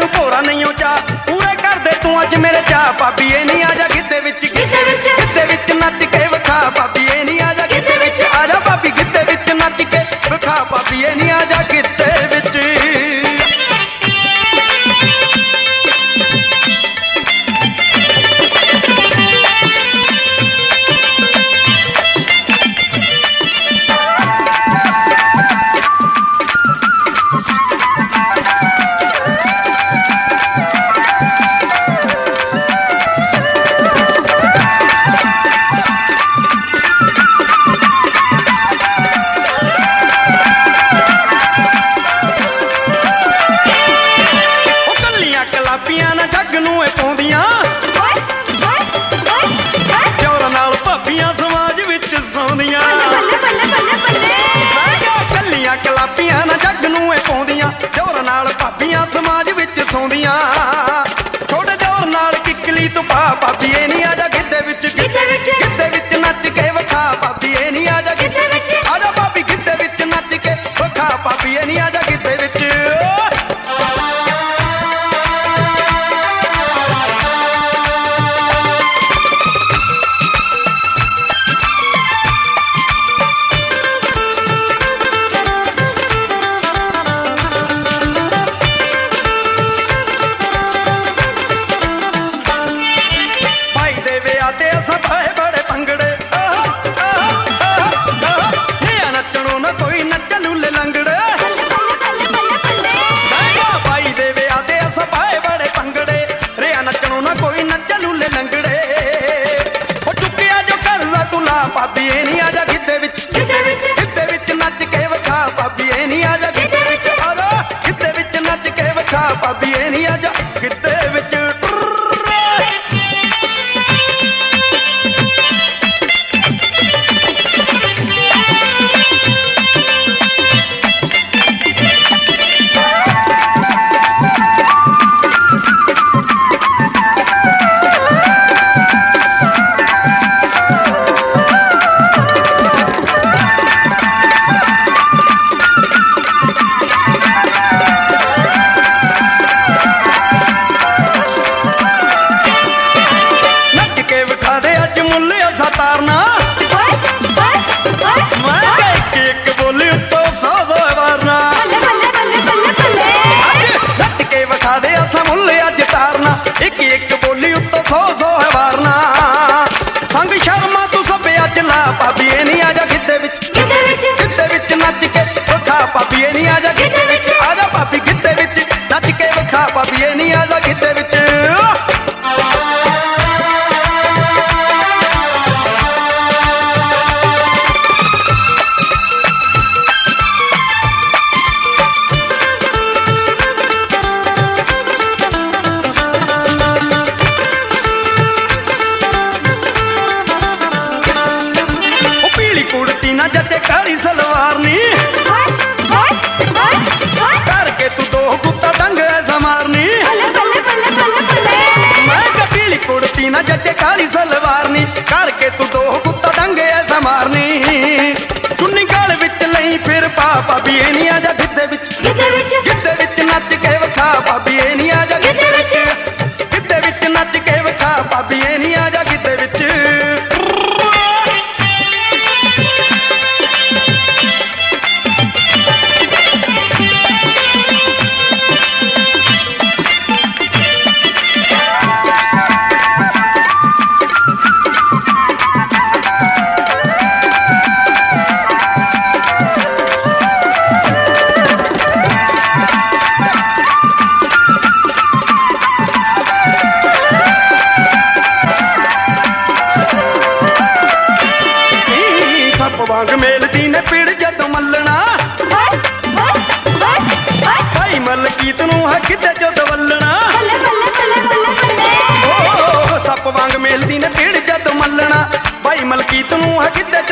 तैनू भोरा नहीं चा पूरे कर दे तू अज मेरे चा भाभी ए नहीं आजा गिद्दे विच नच के विखा भाभी ए नहीं आजा गिद्दे विच आजा भाभी गिद्दे विच नच के विखा भाभी ए नहीं आजा गिद्दे विच समाज विच सौंदियां थोड़े जोर नाल किकली तू पा भाभी ए नहीं आजा गिद्दे विच नच के विखा भाभी ए नहीं आजा गिद्दे विच आजा भाभी गिद्दे विच नच के विखा भाभी ए नहीं आजा गिद्दे विच भाभी ए नहीं आजा गिद्दे विच नच के विखा भाभी ए नहीं आजा गिद्दे विच आजा गिद्दे विच नच के विखा भाभी ए नहीं आजा गिद्दे विच एक एक बोली उत्तो 100 है वारना संग शर्मा तू सब अज ला भाभी ए नहीं आजा गिद्दे विच नच के विखा भाभी ए नहीं आजा गिद्दे विच आजा भाभी गिद्दे विच नच के विखा भाभी ए नहीं आजा गिद्दे विच जते काली सलवार नी करके तू दो गुत्ता डंग ऐसा मारनी मैं पीली कुड़ती ना जते काली सलवार नी करके तू दो गुत्ता डंग ऐसा मारनी चुन्नी गाल विच लई फिर पा भाभी ए नहीं आजा गिद्दे विच नच के विखा भाभी ए नहीं आजा गिद्दे विच नच के विखा भाभी ए नहीं आजा गिद्दे विच वांग मेलदी ने पीड़ जद मलना भाई मलकीत नूं है किते जद वलना सप वांग मेलदी ने पीड़ जद मलना भाई मलकीत नूं है किते